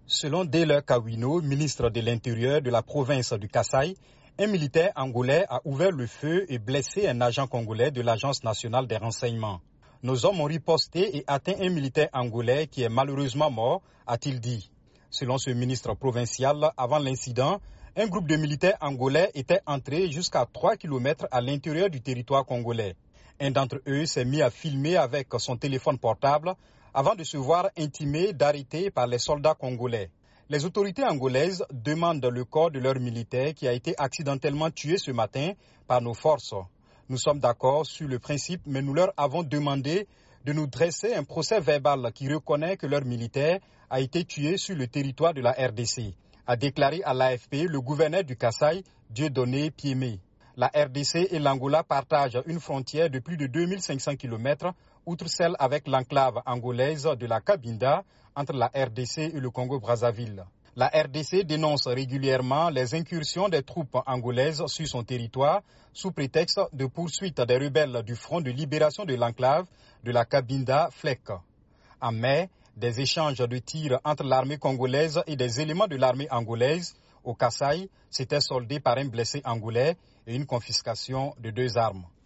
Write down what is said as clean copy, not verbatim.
Selon Dele Kawino, ministre de l'Intérieur de la province du Kasaï, un militaire angolais a ouvert le feu et blessé un agent congolais de l'Agence nationale des renseignements. Nos hommes ont riposté et atteint un militaire angolais qui est malheureusement mort, a-t-il dit. Selon ce ministre provincial, avant l'incident, un groupe de militaires angolais était entré jusqu'à 3 km à l'intérieur du territoire congolais. Un d'entre eux s'est mis à filmer avec son téléphone portable avant de se voir intimé d'arrêter par les soldats congolais. Les autorités angolaises demandent le corps de leur militaire qui a été accidentellement tué ce matin par nos forces. Nous sommes d'accord sur le principe, mais nous leur avons demandé de nous dresser un procès verbal qui reconnaît que leur militaire a été tué sur le territoire de la RDC, a déclaré à l'AFP le gouverneur du Kasaï, Dieudonné Piémé. La RDC et l'Angola partagent une frontière de plus de 2500 km, outre celle avec l'enclave angolaise de la Cabinda, entre la RDC et le Congo-Brazzaville. La RDC dénonce régulièrement les incursions des troupes angolaises sur son territoire sous prétexte de poursuite des rebelles du Front de libération de l'enclave de la Cabinda FLEC. En mai, des échanges de tirs entre l'armée congolaise et des éléments de l'armée angolaise au Kasaï s'étaient soldés par un blessé angolais et une confiscation de 2 armes.